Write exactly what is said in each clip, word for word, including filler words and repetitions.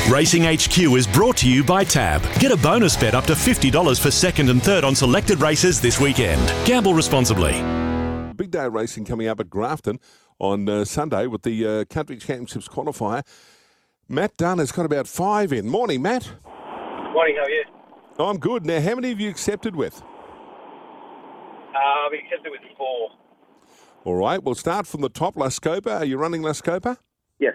Racing H Q is brought to you by Tab. Get a bonus bet up to fifty dollars for second and third on selected races this weekend. Gamble responsibly. Big day of racing coming up at Grafton on uh, Sunday with the uh, Country Championships qualifier. Matt Dunn has got about five in. Morning, Matt. Morning, how are you? I'm good. Now, how many have you accepted with? Uh, I've accepted with four. All right, we'll start from the top. La Scopa. Are you running La Scopa? Yes.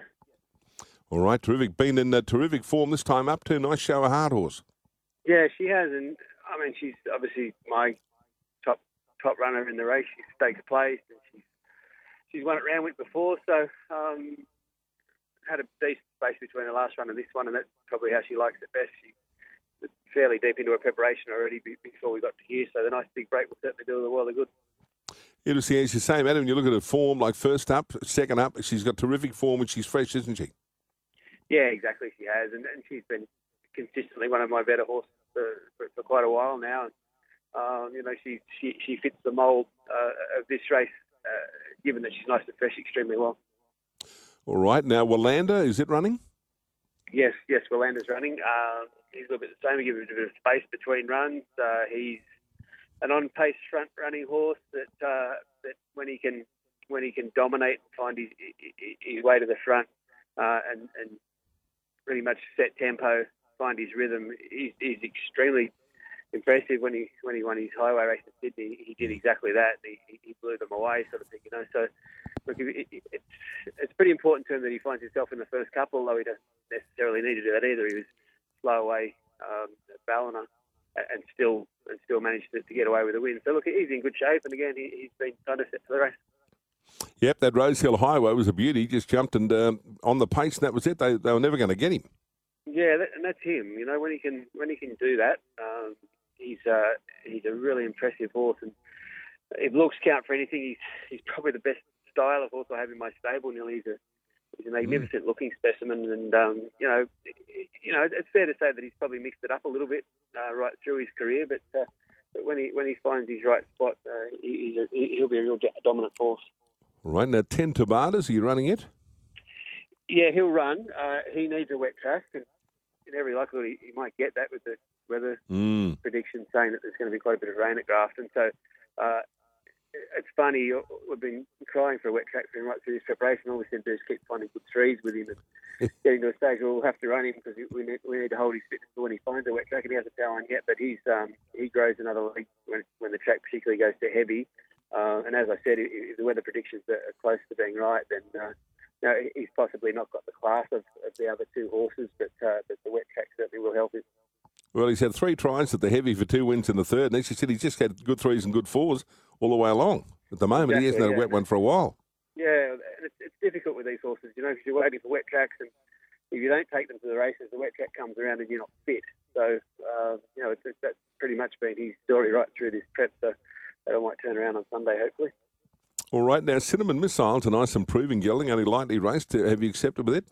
All right, terrific. Been in uh, terrific form this time up to. Nice show of hard horse. Yeah, she has, and I mean, she's obviously my top top runner in the race. She's stakes placed, and she's she's won at Randwick before, so um, had a decent space between the last run and this one, and that's probably how she likes it best. She was fairly deep into her preparation already before we got to here, so the nice big break will certainly do her the world of good. Interesting, as you say, Madam, when you look at her form, like first up, second up, she's got terrific form and she's fresh, isn't she? Yeah, exactly, she has, and, and she's been consistently one of my better horses for, for, for quite a while now. Um, you know, she, she she fits the mould uh, of this race, uh, given that she's nice and fresh extremely well. All right, now Wallander, is it running? Yes, yes, Wallander's running. Uh, he's a little bit the same. We give him a bit of space between runs. Uh, he's an on-pace front-running horse that uh, that when he can when he can dominate and find his his way to the front uh, and and pretty much set tempo, find his rhythm, he's, he's extremely impressive. When he when he won his highway race in Sydney, he did exactly that. He, he blew them away, sort of thing, you know. So look, it, it, it's it's pretty important to him that he finds himself in the first couple, although he doesn't necessarily need to do that either. He was slow away um, at Ballina and still and still managed to, to get away with a win. So look, he's in good shape, and again, he, he's been kind of set for the race. Yep, that Rosehill Highway was a beauty. He just jumped and um, on the pace, and that was it. They they were never going to get him. Yeah, that, and that's him. You know, when he can when he can do that, um, he's uh, he's a really impressive horse. And if looks count for anything, he's he's probably the best style of horse I have in my stable. Nearly, he's a he's a magnificent mm. looking specimen. And um, you know, you know, it's fair to say that he's probably mixed it up a little bit uh, right through his career. But, uh, but when he when he finds his right spot, uh, he, he's a, he'll be a real dominant force. Right, now ten Tabatas, are you running it? Yeah, he'll run. Uh, he needs a wet track, and in every likelihood he, he might get that with the weather mm. prediction saying that there's going to be quite a bit of rain at Grafton. So uh, it's funny, we've been crying for a wet track for him right through his preparation. All we seem to do is keep finding good threes with him and getting to a stage where we'll have to run him because we need, we need to hold his fitness for when he finds a wet track, and he hasn't found one yet. But he's um, he grows another leg when, when the track particularly goes to heavy. Uh, and as I said, if the weather predictions are close to being right, then uh, you know, he's possibly not got the class of, of the other two horses, but, uh, but the wet track certainly will help him. Well, he's had three tries at the heavy for two wins in the third. And as you said, he's just had good threes and good fours all the way along. At the moment, exactly, he hasn't had yeah. a wet one for a while. Yeah, it's, it's difficult with these horses, you know, because you're waiting for wet tracks, and if you don't take them to the races, the wet track comes around and you're not fit. So, uh, you know, it's, it's, that's pretty much been his story right through this prep. So that might turn around on Sunday, hopefully. All right, now Cinnamon Missile's a nice improving gelding, only lightly raced. Have you accepted with it?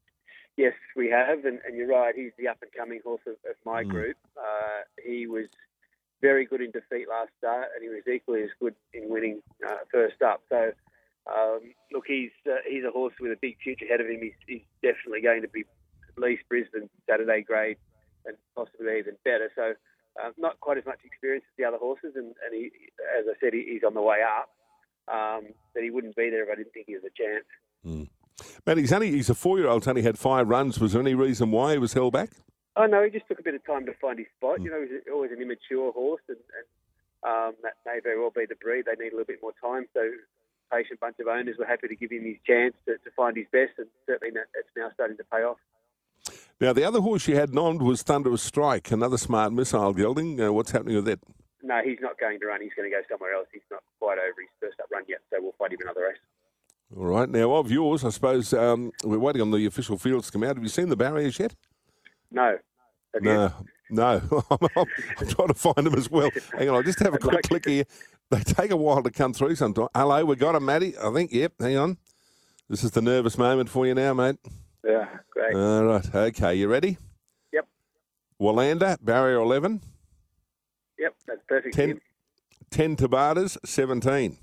Yes, we have, and, and you're right. He's the up-and-coming horse of, of my mm. group. Uh, he was very good in defeat last start, and he was equally as good in winning uh, first up. So, um, look, he's uh, he's a horse with a big future ahead of him. He's, he's definitely going to be at least Brisbane Saturday grade, and possibly even better. So, uh, not quite as much experience as the other horses, and, and he, as I said, he, he's on the way up. Um, but he wouldn't be there if I didn't think he was a chance. Mm. Matt, he's only he's a four-year-old. He's only had five runs. Was there any reason why he was held back? Oh no, he just took a bit of time to find his spot. Mm. You know, he's always an immature horse, and, and um, that may very well be the breed. They need a little bit more time. So, patient bunch of owners were happy to give him his chance to, to find his best, and certainly it's now starting to pay off. Now, the other horse you had nommed was Thunderous Strike, another smart missile gelding. Uh, what's happening with that? No, he's not going to run. He's going to go somewhere else. He's not quite over his first up run yet, so we'll find him another race. All right. Now, of yours, I suppose um, we're waiting on the official fields to come out. Have you seen the barriers yet? No. Have no. You? No. I'm, I'm, I'm trying to find them as well. Hang on. I'll just have a quick click here. They take a while to come through sometimes. Hello, we got him, Matty. I think, yep. Hang on. This is the nervous moment for you now, mate. Yeah, great. All right. Okay. You ready? Yep. Wallander, barrier eleven. Yep, that's perfect. ten, ten Tabatas, seventeen.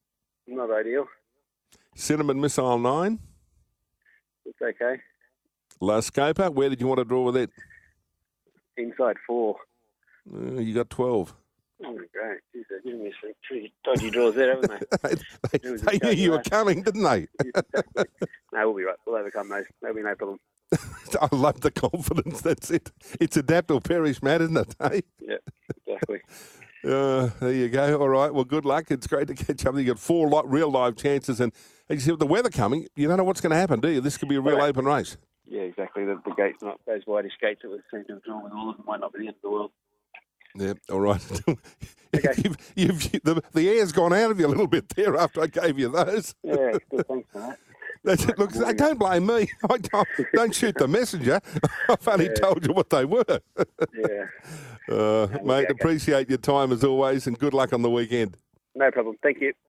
Not ideal. Cinnamon Missile, nine. It's okay. La Scopa, where did you want to draw with it? Inside four. Uh, you got twelve. Oh, great. Jeez, they're giving me some pretty dodgy draws there, haven't they? they they knew you were coming, didn't they? No, we'll be right. We'll overcome those. There'll be no problem. I love the confidence. That's it. It's adapt or perish, Matt, isn't it? Hey? Yeah, exactly. Uh, there you go. All right. Well, good luck. It's great to catch up. You got four li- real live chances, and as you see, with the weather coming, you don't know what's going to happen, do you? This could be a real Right. open race. Yeah, exactly. The, the gates, not those whitish gates that we've seen to have drawn with all of them, might not be the end of the world. Yeah. All right. Okay. you've, you've, the, the air's gone out of you a little bit there after I gave you those. Yeah, good. Thanks for that. That's it. Look, they don't blame me. I don't, don't shoot the messenger. I've only Yeah. told you what they were. Yeah. Uh, we'll be mate, okay. appreciate your time as always, and good luck on the weekend. No problem. Thank you.